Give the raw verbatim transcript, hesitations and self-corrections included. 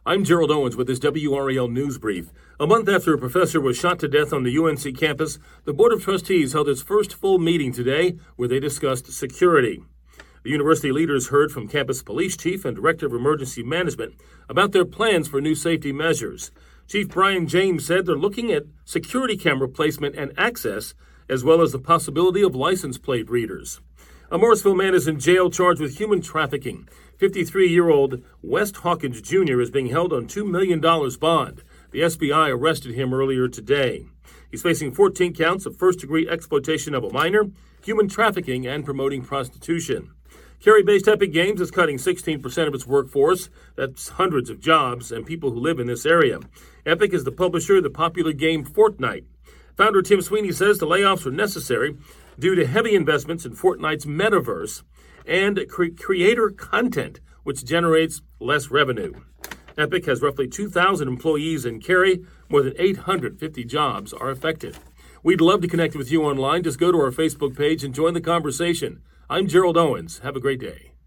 I'm Gerald Owens with this W R A L News Brief. A month after a professor was shot to death on the U N C campus, the Board of Trustees held its first full meeting today where they discussed security. The university leaders heard from campus police chief and director of emergency management about their plans for new safety measures. Chief Brian James said they're looking at security camera placement and access, as well as the possibility of license plate readers. A Morrisville man is in jail charged with human trafficking. fifty-three-year-old West Hawkins Junior is being held on two million dollars bond. The S B I arrested him earlier today. He's facing fourteen counts of first-degree exploitation of a minor, human trafficking, and promoting prostitution. Cary-based Epic Games is cutting sixteen percent of its workforce. That's hundreds of jobs and people who live in this area. Epic is the publisher of the popular game Fortnite. Founder Tim Sweeney says the layoffs are necessary due to heavy investments in Fortnite's metaverse and cre- creator content, which generates less revenue. Epic has roughly two thousand employees in Cary. More than eight hundred fifty jobs are affected. We'd love to connect with you online. Just go to our Facebook page and join the conversation. I'm Gerald Owens. Have a great day.